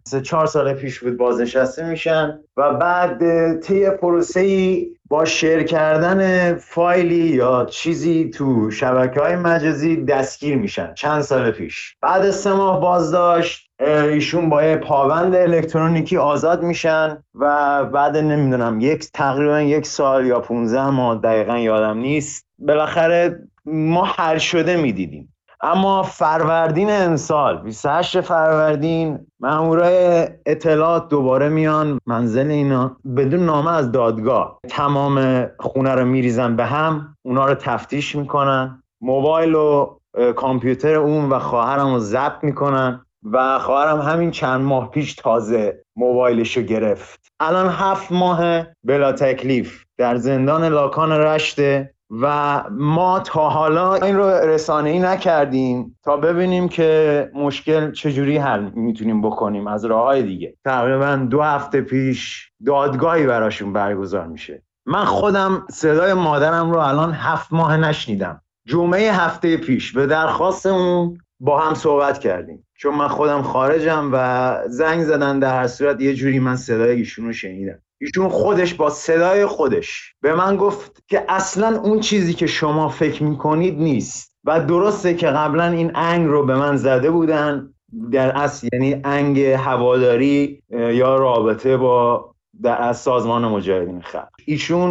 3-4 سال پیش بود بازنشسته میشن و بعد طی پروسه‌ای با شیر کردن فایلی یا چیزی تو شبکه‌های مجازی دستگیر میشن چند سال پیش. بعد 3 ماه بازداشت ایشون با پابند الکترونیکی آزاد میشن و بعد نمیدونم تقریبا 1 سال یا 15 ماه دقیقا یادم نیست بالاخره ما حل شده میدیدیم. اما فروردین امسال 28 فروردین مامورای اطلاعات دوباره میان منزل اینا بدون نامه از دادگاه، تمام خونه رو میریزن به هم، اونا رو تفتیش میکنن، موبایل و کامپیوتر اون و خواهرم رو ضبط میکنن و خواهرم همین چند ماه پیش تازه موبایلشو گرفت. الان 7 ماه بلا تکلیف در زندان لاکان رشته و ما تا حالا این رو رسانه‌ای نکردیم تا ببینیم که مشکل چجوری حل میتونیم بکنیم از راه‌های دیگه. تقریبا 2 هفته پیش دادگاهی براشون برگزار میشه. من خودم صدای مادرم رو الان 7 ماه نشنیدم. جمعه هفته پیش به درخواست اون با هم صحبت کردیم چون من خودم خارجم و زنگ زدن، در هر صورت یه جوری من صدای ایشون رو شنیدم. ایشون خودش با صدای خودش به من گفت که اصلا اون چیزی که شما فکر میکنید نیست و درسته که قبلا این انگ رو به من زده بودن، در اصل یعنی انگ هواداری یا رابطه با از سازمان مجاهدین خلق. ایشون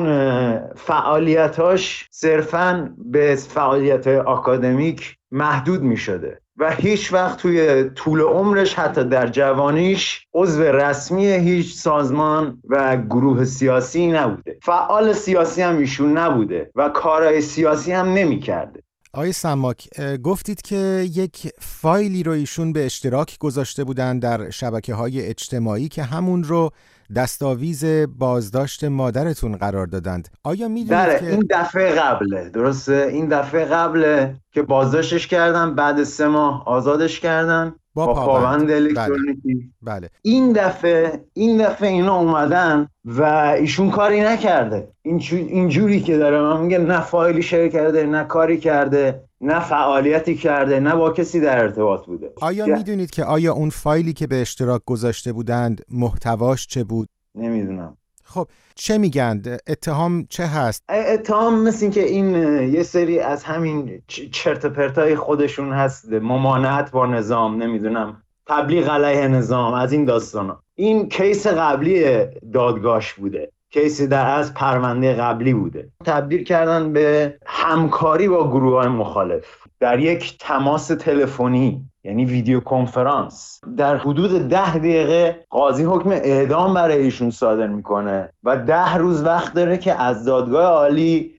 فعالیتاش صرفاً به فعالیت آکادمیک محدود می شده و هیچ وقت توی طول عمرش حتی در جوانیش عضو رسمی هیچ سازمان و گروه سیاسی نبوده. فعال سیاسی هم ایشون نبوده و کارهای سیاسی هم نمی کرده. آقای سماک، گفتید که یک فایلی رو ایشون به اشتراک گذاشته بودن در شبکه‌های اجتماعی که همون رو دستاویز بازداشت مادرتون قرار دادند. آیا میدونید که این دفعه قبله، درسته؟ این دفعه قبله که بازداشتش کردن، بعد 3 ماه آزادش کردن با پابند الکترونیکی. بله. این دفعه اینا اومدن و ایشون کاری نکرده. اینجوری که داره من میگه نه فایلی شیر کرده، نه کاری کرده، نه فعالیتی کرده، نه با کسی در ارتباط بوده. آیا میدونید که آیا اون فایلی که به اشتراک گذاشته بودند محتواش چه بود؟ نمیدونم. خب چه میگند؟ اتهام چه هست؟ اتهام مثل این که این یه سری از همین چرت و پرتای خودشون هست، ممانعت با نظام، نمیدونم تبلیغ علیه نظام، از این داستانا. این کیس قبلی دادگاهش بوده، کیسی در از پرونده قبلی بوده. تبدیل کردن به همکاری با گروه‌های مخالف در یک تماس تلفنی، یعنی ویدیو کنفرانس. در حدود 10 دقیقه قاضی حکم اعدام برای ایشون صادر میکنه و 10 روز وقت داره که از دادگاه عالی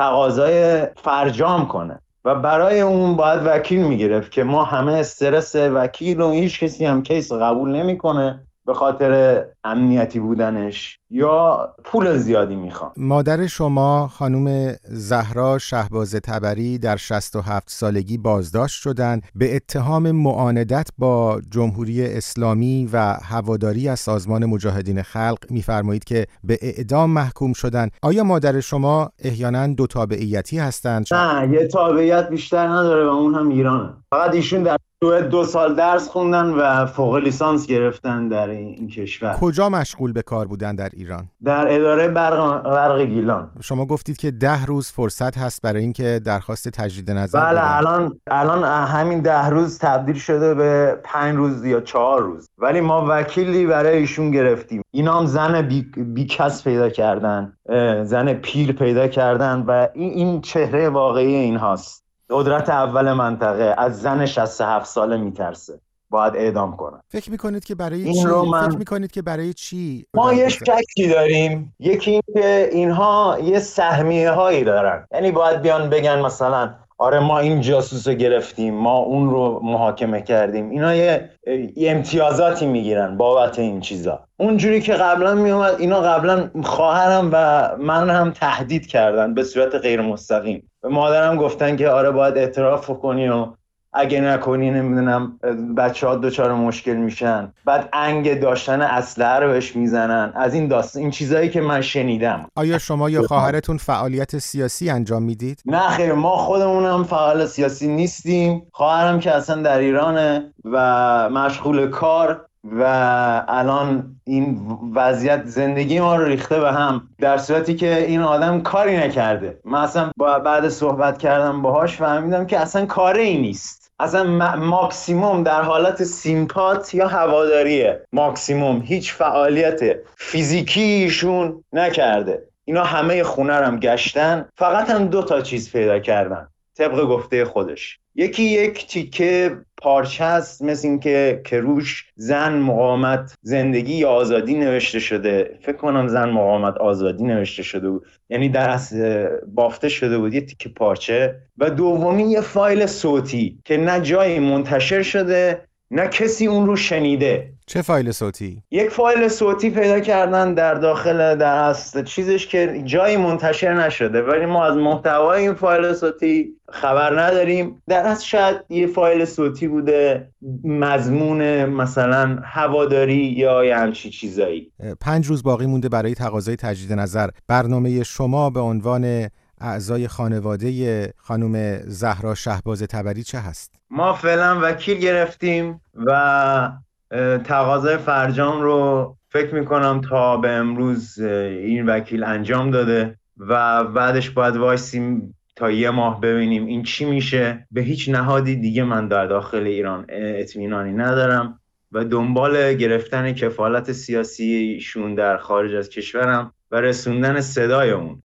تقاضای فرجام کنه و برای اون باید وکیل میگرفت که ما همه استرس وکیل و هیچ کسی هم کیس قبول نمیکنه به خاطر امنیتی بودنش یا پول زیادی میخوان. مادر شما خانم زهرا شهباز تبری در 67 سالگی بازداشت شدند به اتهام معاندت با جمهوری اسلامی و هواداری از سازمان مجاهدین خلق. میفرمایید که به اعدام محکوم شدند. آیا مادر شما احیانا 2 تابعیتی هستند؟ نه، یه تابعیت بیشتر نداره و اون هم ایرانه. فقط ایشون در 2 سال درس خوندن و فوق لیسانس گرفتن در این کشور. کجا مشغول به کار بودن در ایران؟ در اداره برق گیلان. شما گفتید که 10 روز فرصت هست برای اینکه درخواست تجدید نظر بله بدن. الان همین 10 روز تبدیل شده به 5 روز یا 4 روز، ولی ما وکیلی برای ایشون گرفتیم. اینا هم زن بی کس پیدا کردن، زن پیر پیدا کردن و این چهره واقعی این هاست. قدرت اول منطقه از زن 67 ساله میترسه، باید اعدام کنن. فکر میکنید که برای این چی؟ فکر میکنید که برای چی؟ ما یه شکی داریم. یکی این که اینها یه سهمیه هایی دارن، یعنی باید بیان بگن مثلا آره ما این جاسوس رو گرفتیم، ما اون رو محاکمه کردیم. اینا یه امتیازاتی میگیرن بابت این چیزا. اونجوری که قبلا میومد، اینا قبلا خواهرم و من هم تهدید کردن به صورت غیر مستقیم. به مادرم گفتن که آره باید اعتراف کنی و اگه نکنی نمیدونم بچه‌ها دچار مشکل میشن. بعد انگ داشتن اسلحه رو بهش میزنن. از این داستان، این چیزایی که من شنیدم. آیا شما یا خواهرتون فعالیت سیاسی انجام میدید؟ نه خیر، ما خودمونم فعال سیاسی نیستیم. خواهرم که اصلا در ایرانه و مشغول کار و الان این وضعیت زندگی ما رو ریخته به هم، در صورتی که این آدم کاری نکرده. من اصلا بعد صحبت کردم باهاش فهمیدم که اصلا کاری نیست، اصلا ماکسیموم در حالت سیمپات یا هواداریه، ماکسیموم هیچ فعالیت فیزیکیشون نکرده. اینا همه خونه رو هم گشتن، فقط هم 2 چیز پیدا کردن طبق گفته خودش. یکی یک تیکه پارچه است مثل این که روش زن مقاومت زندگی یا آزادی نوشته شده، فکر کنم زن مقاومت آزادی نوشته شده بود، یعنی در اصل بافته شده بود، یه تیکه پارچه. و دومی یه فایل صوتی که نه جایی منتشر شده نه کسی اون رو شنیده. چه فایل صوتی؟ یک فایل صوتی پیدا کردن در داخل در اصل چیزش که جایی منتشر نشده، ولی ما از محتوای این فایل صوتی خبر نداریم. در اصل شاید یه فایل صوتی بوده مضمون مثلا هواداری یا همچی چیزایی. 5 روز باقی مونده برای تقاضای تجدید نظر. برنامه شما به عنوان اعضای خانواده خانم زهرا شهباز تبری چه هست؟ ما فعلا وکیل گرفتیم و تقاضای فرجام رو فکر میکنم تا به امروز این وکیل انجام داده و بعدش باید وایسیم تا 1 ماه ببینیم این چی میشه. به هیچ نهادی دیگه من در داخل ایران اطمینانی ندارم و دنبال گرفتن کفالت سیاسیشون در خارج از کشورم و رسوندن صدای اون.